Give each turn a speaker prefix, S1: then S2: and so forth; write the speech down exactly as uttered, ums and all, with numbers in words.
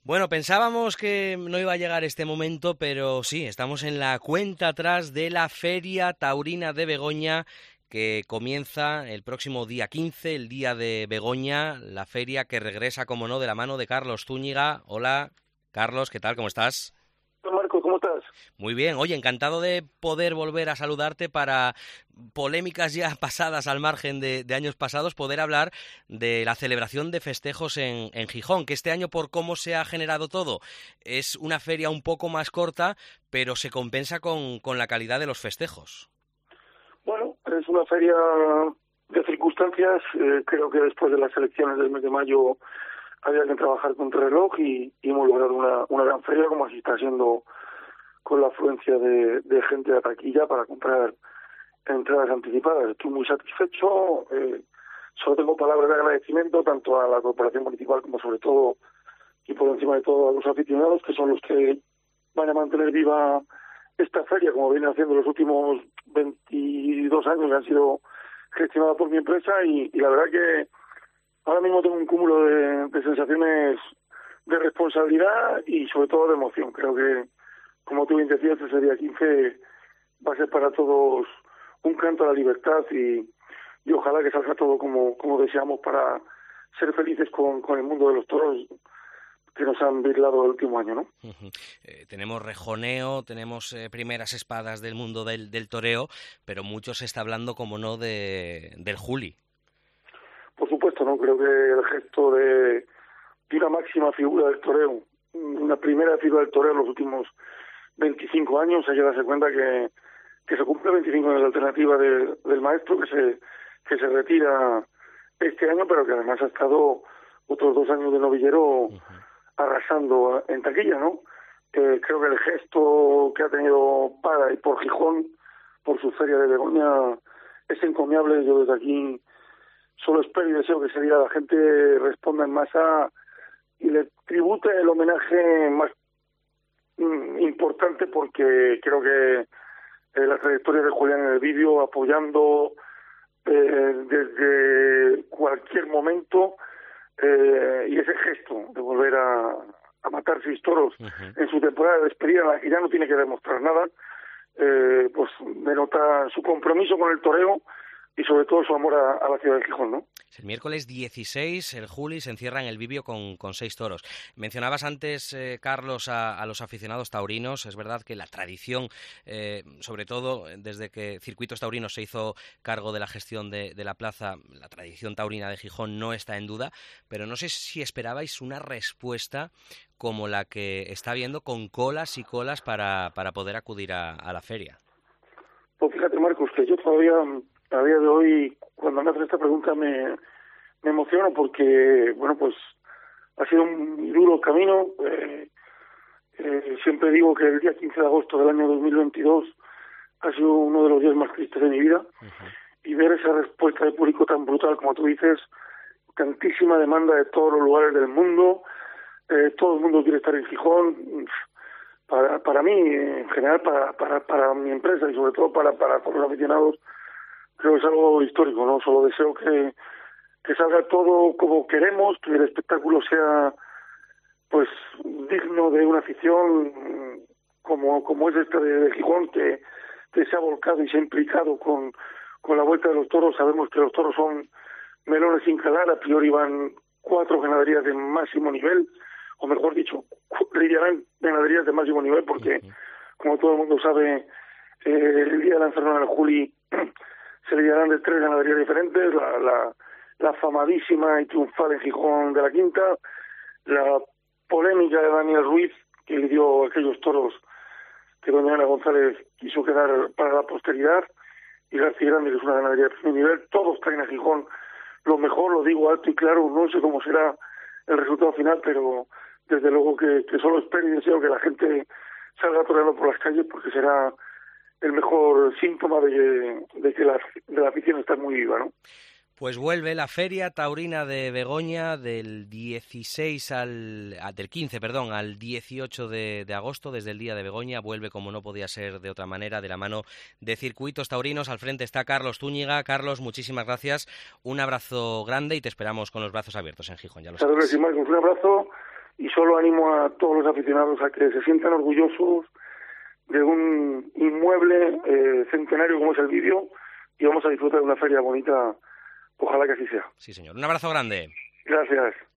S1: Bueno, pensábamos que no iba a llegar este momento, pero sí, estamos en la cuenta atrás de la Feria Taurina de Begoña, que comienza el próximo día quince, el día de Begoña, la feria que regresa, como no, de la mano de Carlos Zúñiga. Hola, Carlos, ¿qué tal? ¿Cómo estás?
S2: Hola Marco, ¿cómo estás?
S1: Muy bien, oye, encantado de poder volver a saludarte para polémicas ya pasadas al margen de, de años pasados, poder hablar de la celebración de festejos en, en Gijón, que este año, por cómo se ha generado todo, es una feria un poco más corta, pero se compensa con, con la calidad de los festejos.
S2: Bueno, es una feria de circunstancias. Eh, creo que después de las elecciones del mes de mayo había que trabajar contra el reloj y, y hemos logrado una, una gran feria, como así está siendo con la afluencia de, de gente de la taquilla para comprar entradas anticipadas. Estoy muy satisfecho. Eh, solo tengo palabras de agradecimiento tanto a la corporación municipal como sobre todo y por encima de todo a los aficionados, que son los que van a mantener viva esta feria, como viene haciendo los últimos veintidós años que han sido gestionadas por mi empresa, y, y la verdad que ahora mismo tengo un cúmulo de, de sensaciones de responsabilidad y sobre todo de emoción. Creo que, como tú bien decías, ese día quince va a ser para todos un canto a la libertad y, y ojalá que salga todo como, como deseamos para ser felices con, con el mundo de los toros que nos han virlado el último año, ¿no?
S1: Uh-huh. Eh, tenemos rejoneo, tenemos eh, primeras espadas del mundo del, del toreo, pero mucho se está hablando, como no, de del Juli.
S2: Por supuesto, no creo que el gesto de, de una máxima figura del toreo, una primera figura del toreo en los últimos veinticinco años, hay que darse cuenta que, que se cumple veinticinco años de alternativa de, del maestro, que se que se retira este año, pero que además ha estado otros dos años de novillero uh-huh. arrasando en taquilla, ¿no? Eh, creo que el gesto que ha tenido para y por Gijón, por su feria de Begoña, es encomiable. Yo desde aquí solo espero y deseo que ese día la gente responda en masa y le tribute el homenaje más mm, importante, porque creo que eh, la trayectoria de Julián en el vídeo, apoyando eh, desde cualquier momento, eh, y ese gesto de volver a, a matar seis toros uh-huh. en su temporada de despedida, en la que ya no tiene que demostrar nada, eh, pues denota su compromiso con el toreo y sobre todo su amor a, a la ciudad de Gijón, ¿no?
S1: El miércoles dieciséis, el Juli se encierra en el Vivio con, con seis toros. Mencionabas antes, eh, Carlos, a, a los aficionados taurinos. Es verdad que la tradición, eh, sobre todo desde que Circuitos Taurinos se hizo cargo de la gestión de, de la plaza, la tradición taurina de Gijón no está en duda, pero no sé si esperabais una respuesta como la que está habiendo, con colas y colas para, para poder acudir a, a la feria.
S2: Pues fíjate, Marcos, que yo todavía, a día de hoy, cuando me haces esta pregunta me, me emociono porque, bueno, pues ha sido un duro camino. Eh, eh, siempre digo que el día quince de agosto del año dos mil veintidós ha sido uno de los días más tristes de mi vida. Uh-huh. Y ver esa respuesta de público tan brutal, como tú dices, tantísima demanda de todos los lugares del mundo, eh, todo el mundo quiere estar en Gijón. Para, para mí, en general, para, para, para mi empresa y sobre todo para, para todos los aficionados, creo que es algo histórico, ¿no? Solo deseo que, que salga todo como queremos, que el espectáculo sea pues digno de una afición como, como es esta de, de Gijón, que, que se ha volcado y se ha implicado con, con la vuelta de los toros. Sabemos que los toros son melones sin calar, a priori van cuatro ganaderías de máximo nivel, o mejor dicho, lidiarán ganaderías de máximo nivel, porque, uh-huh. como todo el mundo sabe, eh, el día de la enfermedad del Juli se lidiarán de tres ganaderías diferentes: la, la, la famadísima y triunfal en Gijón de la Quinta, la polémica de Daniel Ruiz, que lidió aquellos toros que doña Ana González quiso quedar para la posteridad, y García Grande, que es una ganadería de primer nivel. Todos traen a Gijón lo mejor, lo digo alto y claro. No sé cómo será el resultado final, pero desde luego que, que solo espero y deseo que la gente salga toreando por las calles, porque será el mejor síntoma de, de que la, de la afición está muy viva, ¿no?
S1: Pues vuelve la Feria Taurina de Begoña del dieciséis al, del quince, perdón, al dieciocho de, de agosto, desde el día de Begoña. Vuelve, como no podía ser de otra manera, de la mano de Circuitos Taurinos. Al frente está Carlos Zúñiga. Carlos, muchísimas gracias. Un abrazo grande y te esperamos con los brazos abiertos en Gijón, ya lo sabes.
S2: Un abrazo y solo animo a todos los aficionados a que se sientan orgullosos de un inmueble eh, centenario como es el Vídeo, y vamos a disfrutar de una feria bonita, ojalá que así sea.
S1: Sí, señor. Un abrazo grande.
S2: Gracias.